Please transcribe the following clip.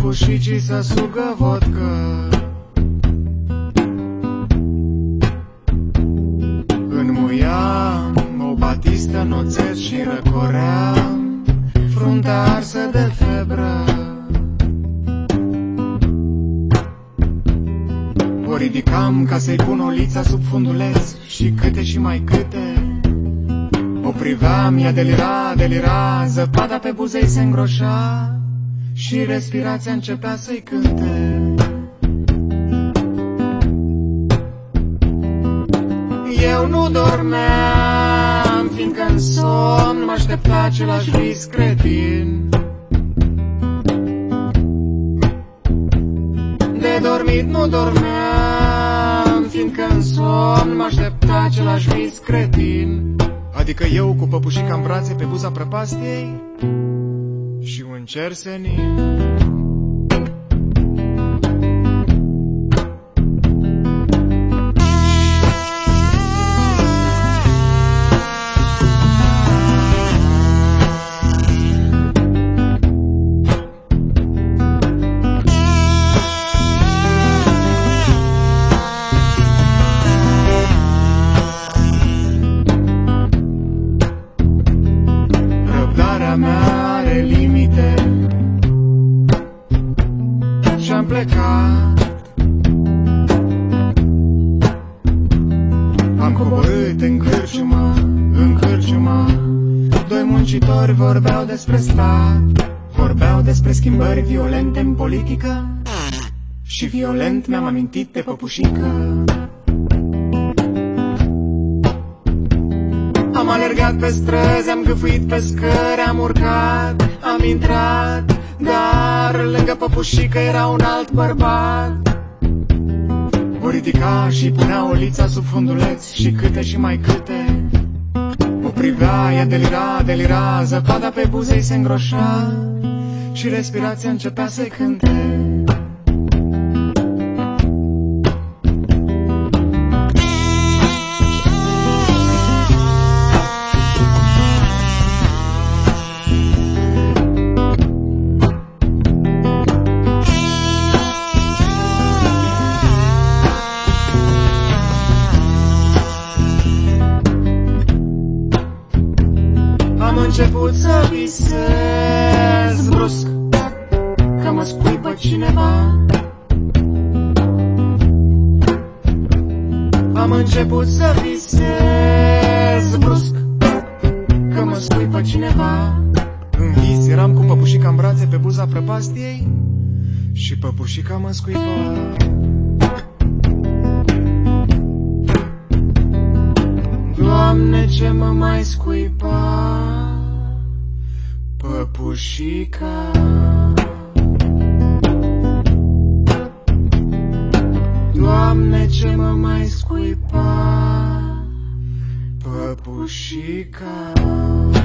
păpușicii să sugă vodcă. Înmuiam o batistă, noțet și răcoream fruntea arsă de febră. O ridicam ca să-i pun o lița sub funduleț și câte și mai câte. O priveam, ea delira, delira, zăpada pe buzei se îngroșa și respirația începea să-i cânte. Eu nu dormeam, fiindcă în somn mă aștepta același vis cretin. De dormit nu dormeam, fiindcă în somn mă aștepta același vis cretin. Adică eu cu păpușica în brațe pe buza prăpastiei și un cer senin. Are limite și-am plecat. Am coborât în cârciumă, în cârciumă. Doi muncitori vorbeau despre stat, vorbeau despre schimbări violente în politică și violent mi-am amintit de păpușică. Am alergat pe străzi, am gâfâit pe scări, am urcat, am intrat, dar lângă păpușică era un alt bărbat. O ridica și punea o lița sub funduleț și câte și mai câte. O privea, ea delira, delira, zăpada pe buzei se îngroșa și respirația începea să-i cânte. Am început să visez brusc că mă scuipă cineva. Am început să visez brusc că mă scuipă cineva. În vis eram cu păpușica în brațe pe buza prăpastiei și păpușica mă scuipă. Doamne, ce mă mai scuipa păpușica. Doamne, ce mă mai scuipa păpușica.